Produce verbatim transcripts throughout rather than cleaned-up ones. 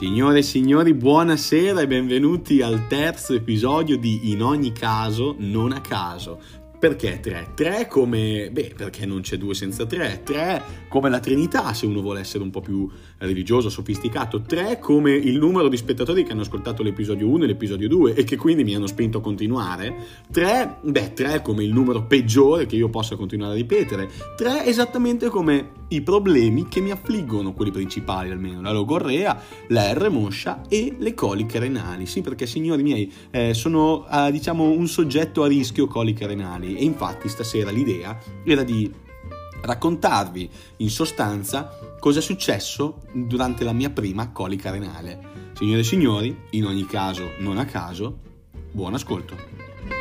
Signore e signori, buonasera e benvenuti al terzo episodio di In ogni caso, non a caso. Perché tre? Tre come... beh, perché non c'è due senza tre. Tre come la Trinità, se uno vuole essere un po' più religioso, sofisticato. Tre come il numero di spettatori che hanno ascoltato l'episodio uno e l'episodio due e che quindi mi hanno spinto a continuare. Tre, beh, tre come il numero peggiore che io possa continuare a ripetere. Tre esattamente come i problemi che mi affliggono, quelli principali almeno, la logorrea, la R moscia e le coliche renali. Sì, perché signori miei, eh, sono eh, diciamo un soggetto a rischio coliche renali e infatti stasera l'idea era di raccontarvi in sostanza cosa è successo durante la mia prima colica renale. Signore e signori, in ogni caso, non a caso, buon ascolto.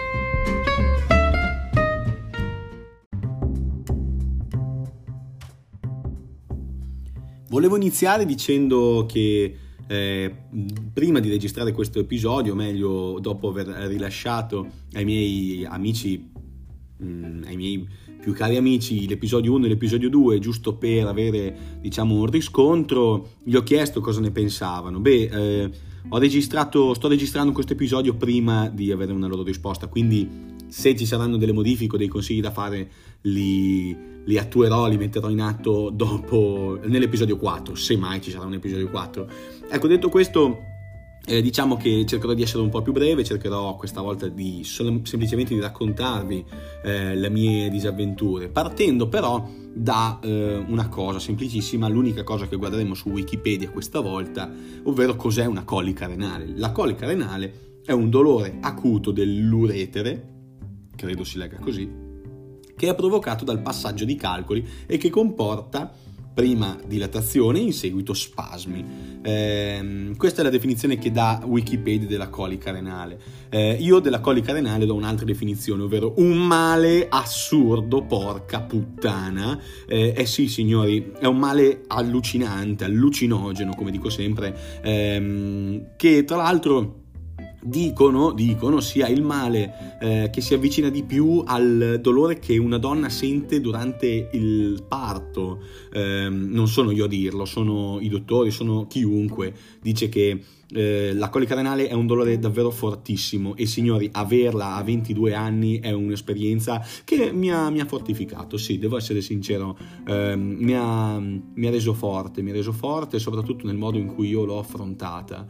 Volevo iniziare dicendo che eh, prima di registrare questo episodio, o meglio dopo aver rilasciato ai miei amici, mh, ai miei più cari amici l'episodio uno e l'episodio due, giusto per avere diciamo un riscontro, gli ho chiesto cosa ne pensavano. Beh, eh, ho registrato, sto registrando questo episodio prima di avere una loro risposta, quindi se ci saranno delle modifiche o dei consigli da fare li, li attuerò, li metterò in atto dopo nell'episodio quattro, se mai ci sarà un episodio quattro. Ecco, detto questo, eh, diciamo che cercherò di essere un po' più breve, cercherò questa volta di sol- semplicemente di raccontarvi eh, le mie disavventure, partendo però da eh, una cosa semplicissima, l'unica cosa che guarderemo su Wikipedia questa volta, ovvero cos'è una colica renale. La colica renale è un dolore acuto dell'uretere, credo si legga così, che è provocato dal passaggio di calcoli e che comporta prima dilatazione e in seguito spasmi. Eh, questa è la definizione che dà Wikipedia della colica renale. Eh, io della colica renale do un'altra definizione, ovvero un male assurdo, porca puttana. Eh, eh sì signori, è un male allucinante, allucinogeno, come dico sempre, ehm, che tra l'altro Dicono, dicono sia il male eh, che si avvicina di più al dolore che una donna sente durante il parto. Eh, non sono io a dirlo, sono i dottori, sono chiunque. Dice che eh, la colica renale è un dolore davvero fortissimo e signori, averla a ventidue anni è un'esperienza che mi ha, mi ha fortificato, sì, devo essere sincero, eh, mi, ha, mi ha reso forte, mi ha reso forte soprattutto nel modo in cui io l'ho affrontata.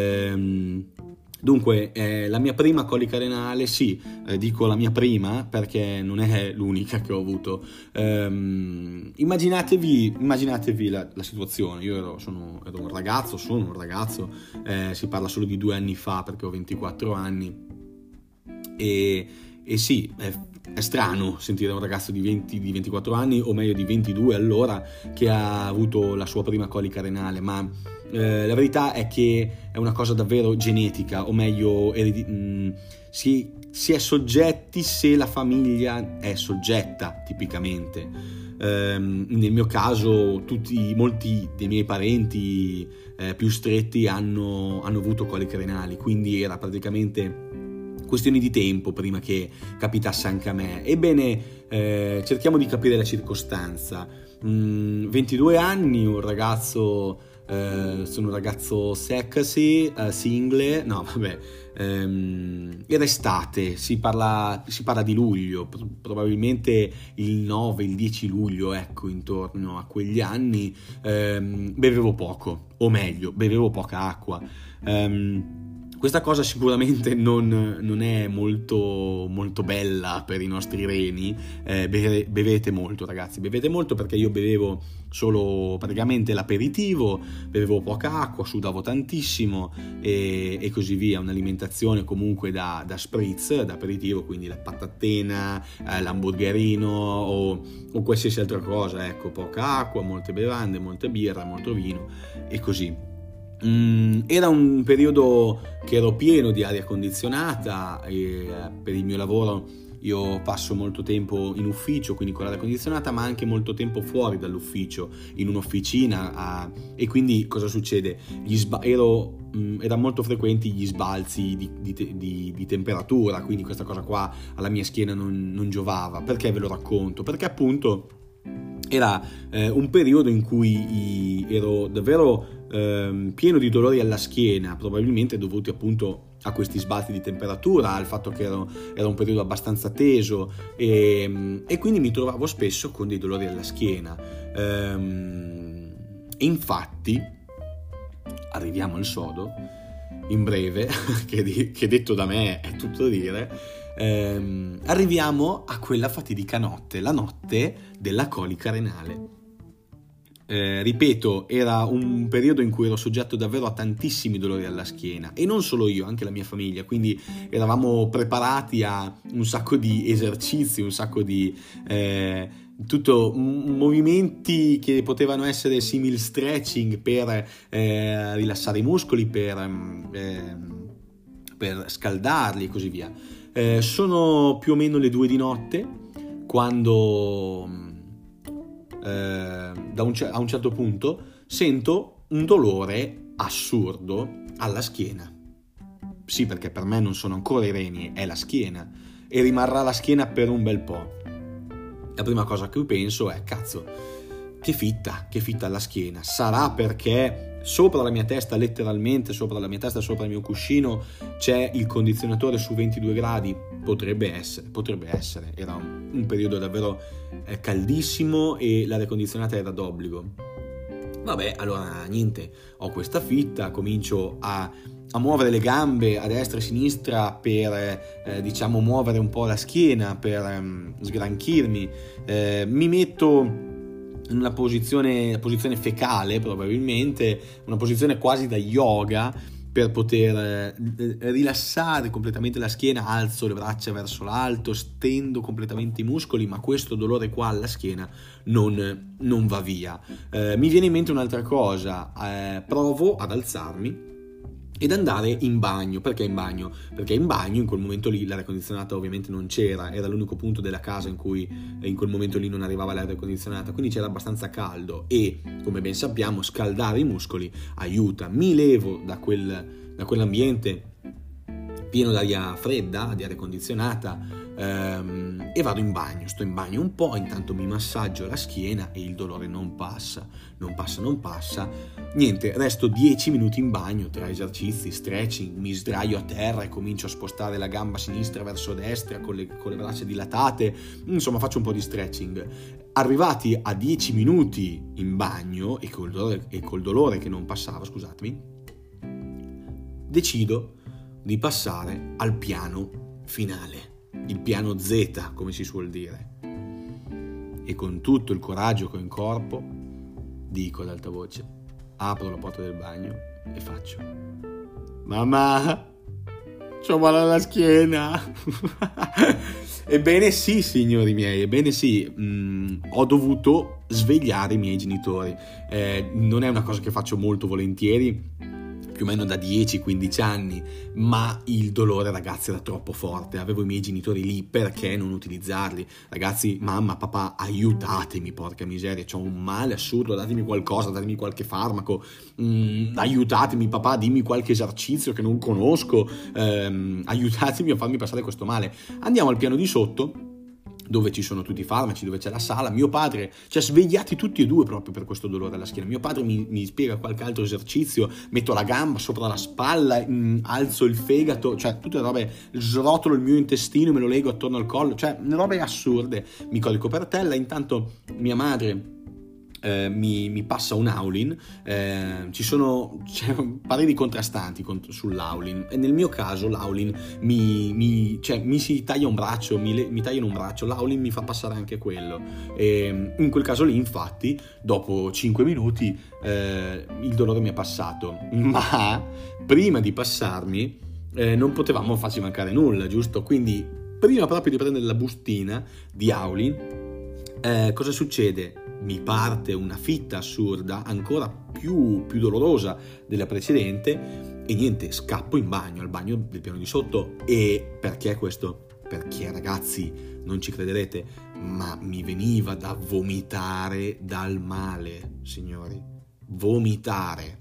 Eh, Dunque, eh, la mia prima colica renale, sì, eh, dico la mia prima perché non è l'unica che ho avuto. Ehm, immaginatevi immaginatevi la, la situazione. Io ero, sono, ero un ragazzo, sono un ragazzo, eh, si parla solo di due anni fa perché ho ventiquattro anni e, e sì, è, è strano sentire un ragazzo di, venti, di ventiquattro anni, o meglio di ventidue allora, che ha avuto la sua prima colica renale, ma Eh, la verità è che è una cosa davvero genetica, o meglio eredi- mh, si, si è soggetti se la famiglia è soggetta tipicamente. Eh, nel mio caso tutti, molti dei miei parenti eh, più stretti hanno, hanno avuto coliche renali, quindi era praticamente questioni di tempo prima che capitasse anche a me. Ebbene, eh, cerchiamo di capire la circostanza. Mm, ventidue anni, un ragazzo... Uh, sono un ragazzo sexy, uh, single, no vabbè, um, era estate, si parla, si parla di luglio, probabilmente il nove, il dieci luglio, ecco, intorno a quegli anni. Um, bevevo poco, o meglio, bevevo poca acqua. Um, Questa cosa sicuramente non, non è molto, molto bella per i nostri reni. Eh, beve, bevete molto ragazzi, bevete molto, perché io bevevo solo praticamente l'aperitivo, bevevo poca acqua, sudavo tantissimo e, e così via. Un'alimentazione comunque da, da spritz, da aperitivo, quindi la patatena, eh, l'hamburgerino o, o qualsiasi altra cosa, ecco, poca acqua, molte bevande, molte birra, molto vino e così. Mm, era un periodo che ero pieno di aria condizionata e eh, per il mio lavoro io passo molto tempo in ufficio, quindi con l'aria condizionata, ma anche molto tempo fuori dall'ufficio, in un'officina, a, e quindi cosa succede? Gli sba- ero, mh, erano molto frequenti gli sbalzi di, di, di, di temperatura, quindi questa cosa qua alla mia schiena non, non giovava. Perché ve lo racconto? Perché appunto era eh, un periodo in cui ero davvero ehm, pieno di dolori alla schiena, probabilmente dovuti appunto a questi sbalzi di temperatura, al fatto che ero, era un periodo abbastanza teso e, e quindi mi trovavo spesso con dei dolori alla schiena. Ehm, infatti, arriviamo al sodo, in breve, che, di, che detto da me è tutto dire, ehm, arriviamo a quella fatidica notte, la notte della colica renale. Eh, ripeto, era un periodo in cui ero soggetto davvero a tantissimi dolori alla schiena, e non solo io, anche la mia famiglia, quindi eravamo preparati a un sacco di esercizi, un sacco di eh, tutto m- movimenti che potevano essere simil stretching per eh, rilassare i muscoli, per, eh, per scaldarli e così via. Eh, sono più o meno le due di notte quando Eh, da un, a un certo punto sento un dolore assurdo alla schiena. Sì, perché per me non sono ancora i reni, è la schiena, e rimarrà la schiena per un bel po'. La prima cosa che penso è: cazzo, che fitta, che fitta alla schiena. Sarà perché sopra la mia testa, letteralmente sopra la mia testa, sopra il mio cuscino, c'è il condizionatore su ventidue gradi? Potrebbe essere, potrebbe essere. Era un, un periodo davvero eh, caldissimo e l'aria condizionata era d'obbligo. Vabbè, allora niente, ho questa fitta, comincio a, a muovere le gambe a destra e a sinistra per, eh, diciamo, muovere un po' la schiena, per um, sgranchirmi. Eh, mi metto in una posizione, posizione fecale, probabilmente, una posizione quasi da yoga, per poter eh, rilassare completamente la schiena. Alzo le braccia verso l'alto, stendo completamente i muscoli, ma questo dolore qua alla schiena non, non va via. Eh, mi viene in mente un'altra cosa, eh, provo ad alzarmi ed andare in bagno. Perché in bagno? Perché in bagno in quel momento lì l'aria condizionata ovviamente non c'era, era l'unico punto della casa in cui in quel momento lì non arrivava l'aria condizionata, quindi c'era abbastanza caldo e, come ben sappiamo, scaldare i muscoli aiuta. Mi levo da, quel, da quell'ambiente pieno d'aria fredda, di aria condizionata, ehm, e vado in bagno. Sto in bagno un po', intanto mi massaggio la schiena e il dolore non passa, non passa, non passa. Niente, resto dieci minuti in bagno tra esercizi, stretching, mi sdraio a terra e comincio a spostare la gamba sinistra verso destra con le, con le braccia dilatate, insomma faccio un po' di stretching. Arrivati a dieci minuti in bagno e col dolore, e col dolore che non passava, scusatemi, decido di passare al piano finale, il piano Z, come si suol dire, e con tutto il coraggio che ho in corpo dico ad alta voce, apro la porta del bagno e faccio: mamma, c'ho male alla schiena. Ebbene sì, signori miei, ebbene sì, mh, ho dovuto svegliare i miei genitori. Eh, non è una cosa che faccio molto volentieri, più o meno da dieci quindici anni, ma il dolore, ragazzi, era troppo forte. Avevo i miei genitori lì, perché non utilizzarli? Ragazzi, mamma, papà, aiutatemi, porca miseria, c'ho un male assurdo, datemi qualcosa, datemi qualche farmaco, mm, aiutatemi, papà, dimmi qualche esercizio che non conosco, ehm, aiutatemi a farmi passare questo male. Andiamo al piano di sotto, dove ci sono tutti i farmaci, dove c'è la sala. Mio padre, cioè svegliati tutti e due proprio per questo dolore alla schiena. Mio padre mi, mi spiega qualche altro esercizio, metto la gamba sopra la spalla, mh, alzo il fegato, cioè tutte robe, srotolo il mio intestino e me lo lego attorno al collo, cioè robe assurde. Mi colico per terra, intanto mia madre Eh, mi, mi passa un Aulin. Eh, ci sono c'è pareri contrastanti contro, sull'Aulin, e nel mio caso l'Aulin mi, mi, cioè, mi si taglia un braccio, mi, mi tagliano un braccio, l'Aulin mi fa passare anche quello, e in quel caso lì infatti dopo cinque minuti eh, il dolore mi è passato, ma prima di passarmi eh, non potevamo farci mancare nulla, giusto? Quindi prima proprio di prendere la bustina di Aulin, eh, cosa succede? Mi parte una fitta assurda, ancora più, più dolorosa della precedente, e niente, scappo in bagno, al bagno del piano di sotto. E perché questo? Perché, ragazzi, non ci crederete, ma mi veniva da vomitare dal male, signori. Vomitare.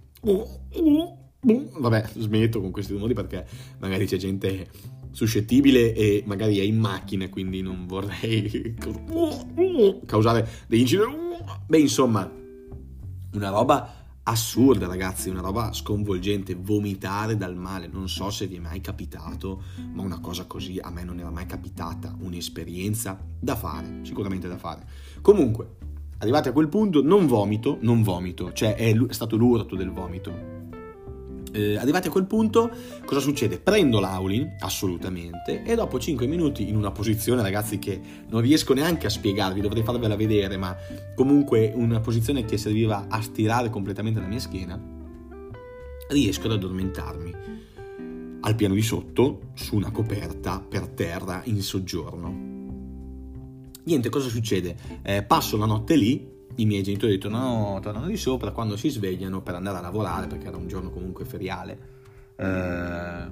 Vabbè, smetto con questi rumori perché magari c'è gente suscettibile e magari è in macchina, quindi non vorrei causare degli incidenti. Beh, insomma, una roba assurda, ragazzi, una roba sconvolgente, vomitare dal male. Non so se vi è mai capitato, ma una cosa così a me non era mai capitata, un'esperienza da fare, sicuramente da fare. Comunque, arrivati a quel punto, non vomito, non vomito, cioè è, è stato l'urto del vomito. Eh, arrivati a quel punto, cosa succede? Prendo l'Aulin, assolutamente, e dopo cinque minuti in una posizione, ragazzi, che non riesco neanche a spiegarvi, dovrei farvela vedere, ma comunque una posizione che serviva a stirare completamente la mia schiena, riesco ad addormentarmi al piano di sotto, su una coperta per terra in soggiorno. Niente, cosa succede? Eh, passo la notte lì. I miei genitori tornano, tornano di sopra, quando si svegliano per andare a lavorare, perché era un giorno comunque feriale, eh,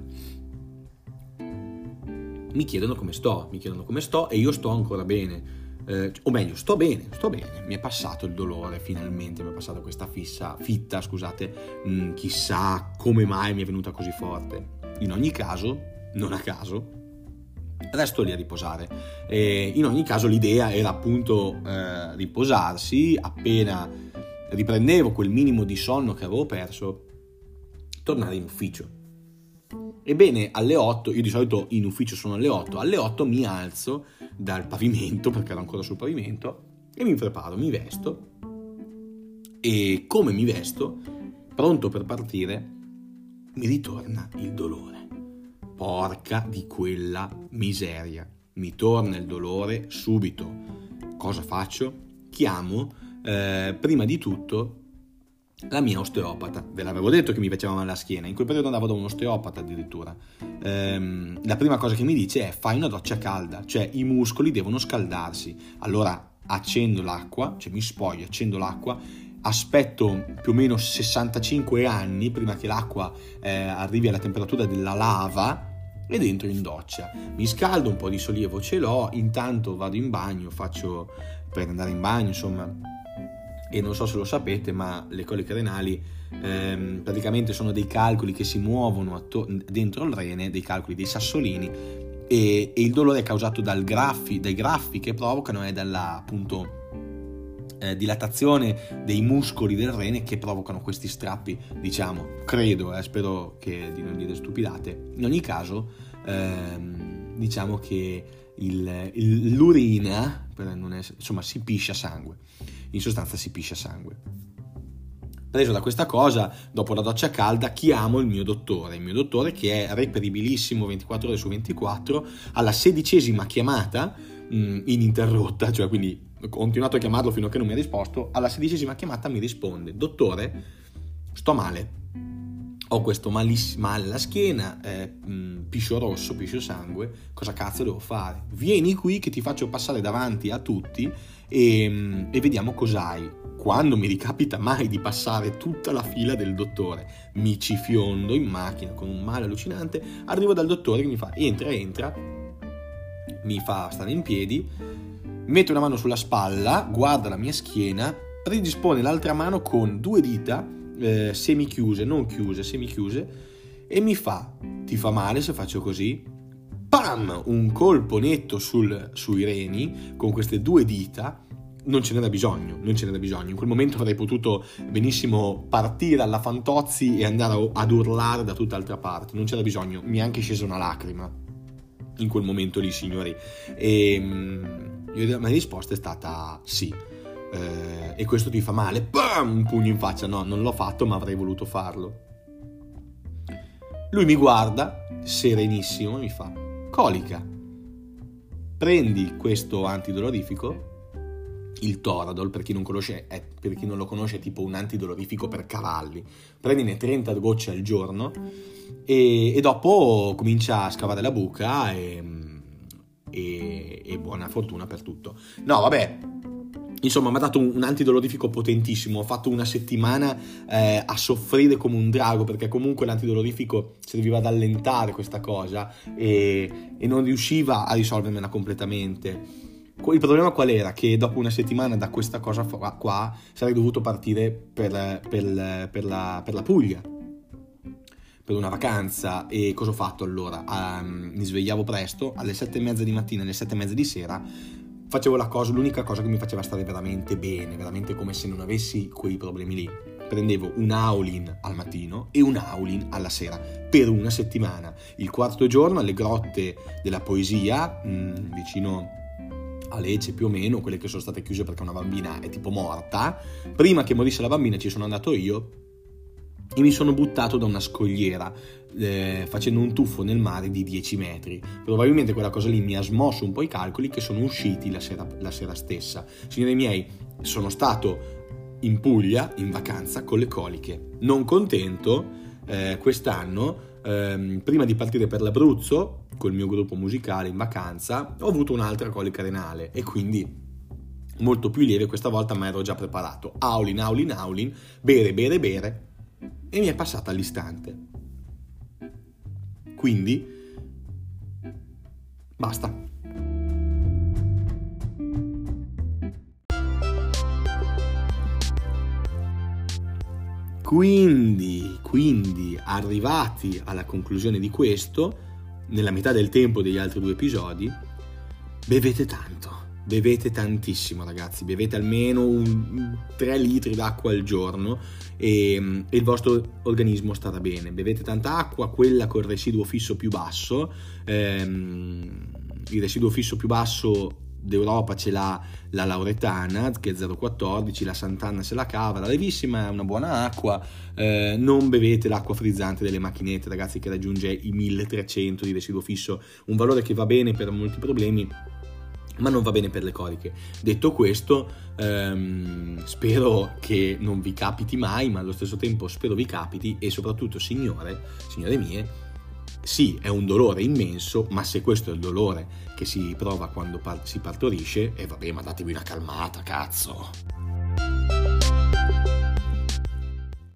mi chiedono come sto, mi chiedono come sto e io sto ancora bene, eh, o meglio, sto bene, sto bene, mi è passato il dolore, finalmente mi è passata questa fissa, fitta, scusate, mh, chissà come mai mi è venuta così forte. In ogni caso, non a caso, resto lì a riposare. E in ogni caso l'idea era appunto eh, riposarsi, appena riprendevo quel minimo di sonno che avevo perso, tornare in ufficio. Ebbene, alle otto, io di solito in ufficio sono alle otto, alle otto mi alzo dal pavimento, perché ero ancora sul pavimento, e mi preparo, mi vesto, e come mi vesto, pronto per partire, mi ritorna il dolore. Porca di quella miseria, mi torna il dolore subito. Cosa faccio? Chiamo eh, prima di tutto la mia osteopata. Ve l'avevo detto che mi faceva male la schiena, in quel periodo andavo da un osteopata addirittura. Ehm, la prima cosa che mi dice è: fai una doccia calda, cioè i muscoli devono scaldarsi. Allora accendo l'acqua, cioè mi spoglio, accendo l'acqua, aspetto più o meno sessantacinque anni prima che l'acqua eh, arrivi alla temperatura della lava ed entro in doccia, mi scaldo, un po' di sollievo ce l'ho, intanto vado in bagno, faccio per andare in bagno, insomma, e non so se lo sapete, ma le coliche renali ehm, praticamente sono dei calcoli che si muovono atto- dentro il rene, dei calcoli, dei sassolini, e, e il dolore è causato dal graffi, dai graffi che provocano e dalla appunto Eh, dilatazione dei muscoli del rene che provocano questi strappi, diciamo, credo, eh, spero che di non dire stupidate. In ogni caso, ehm, diciamo che il, il, l'urina, per non essere, insomma, si piscia sangue, in sostanza si piscia sangue. Preso da questa cosa, dopo la doccia calda, chiamo il mio dottore, il mio dottore che è reperibilissimo ventiquattro ore su ventiquattro, alla sedicesima chiamata, mh, ininterrotta, cioè quindi ho continuato a chiamarlo fino a che non mi ha risposto, alla sedicesima chiamata mi risponde: dottore, sto male, ho questo malissimo male alla schiena, eh, mh, piscio rosso, piscio sangue, cosa cazzo devo fare? Vieni qui che ti faccio passare davanti a tutti e, mh, e vediamo cos'hai. Quando mi ricapita mai di passare tutta la fila del dottore, mi ci fiondo in macchina con un male allucinante, arrivo dal dottore che mi fa: entra, entra, mi fa stare in piedi, mette una mano sulla spalla, guarda la mia schiena, predispone l'altra mano con due dita eh, semichiuse, non chiuse, semichiuse, e mi fa: ti fa male se faccio così? Pam! Un colpo netto sul, sui reni con queste due dita. Non ce n'era bisogno, non ce n'era bisogno. In quel momento avrei potuto benissimo partire alla Fantozzi e andare ad urlare da tutt'altra parte. Non c'era bisogno, mi è anche scesa una lacrima in quel momento lì, signori. E la mia risposta è stata sì. Eh, e questo ti fa male? Bam! Un pugno in faccia. No, non l'ho fatto, ma avrei voluto farlo. Lui mi guarda, serenissimo, e mi fa: colica. Prendi questo antidolorifico, il Toradol, per chi non conosce, è, per chi non lo conosce, è tipo un antidolorifico per cavalli. Prendine trenta gocce al giorno e, e dopo comincia a scavare la buca e, e, e buona fortuna per tutto. No, vabbè, insomma, mi ha dato un, un antidolorifico potentissimo. Ho fatto una settimana eh, a soffrire come un drago, perché comunque l'antidolorifico serviva ad allentare questa cosa e, e non riusciva a risolvermela completamente. Il problema qual era? Che dopo una settimana da questa cosa qua sarei dovuto partire per, per, per, la, per la Puglia, per una vacanza. E cosa ho fatto allora? Um, mi svegliavo presto, alle sette e mezza di mattina, alle sette e mezza di sera, facevo la cosa, l'unica cosa che mi faceva stare veramente bene, veramente come se non avessi quei problemi lì, prendevo un Aulin al mattino e un Aulin alla sera per una settimana. Il quarto giorno alle grotte della poesia, mh, vicino a Lecce più o meno, quelle che sono state chiuse perché una bambina è tipo morta. Prima che morisse la bambina ci sono andato io e mi sono buttato da una scogliera eh, facendo un tuffo nel mare di dieci metri. Probabilmente quella cosa lì mi ha smosso un po' i calcoli, che sono usciti la sera, la sera stessa. Signori miei, sono stato in Puglia in vacanza con le coliche. Non contento, eh, quest'anno ehm, prima di partire per l'Abruzzo col mio gruppo musicale in vacanza ho avuto un'altra colica renale e quindi molto più lieve questa volta, ma ero già preparato. Aulin, Aulin, Aulin, bere, bere, bere, e mi è passata all'istante. Quindi basta. Quindi, quindi, arrivati alla conclusione di questo, nella metà del tempo degli altri due episodi, bevete tanto, bevete tantissimo ragazzi, bevete almeno un, tre litri d'acqua al giorno e, e il vostro organismo starà bene. Bevete tanta acqua, quella col residuo fisso più basso, ehm, il residuo fisso più basso d'Europa ce l'ha la Lauretana che è zero virgola quattordici, la Sant'Anna se la cava, la Levissima è una buona acqua. Eh, non bevete l'acqua frizzante delle macchinette ragazzi, che raggiunge i milletrecento di residuo fisso, un valore che va bene per molti problemi ma non va bene per le coliche. Detto questo, ehm, spero che non vi capiti mai, ma allo stesso tempo spero vi capiti, e soprattutto signore, signore mie, sì, è un dolore immenso, ma se questo è il dolore che si prova quando par- si partorisce, e eh vabbè, ma datevi una calmata, cazzo!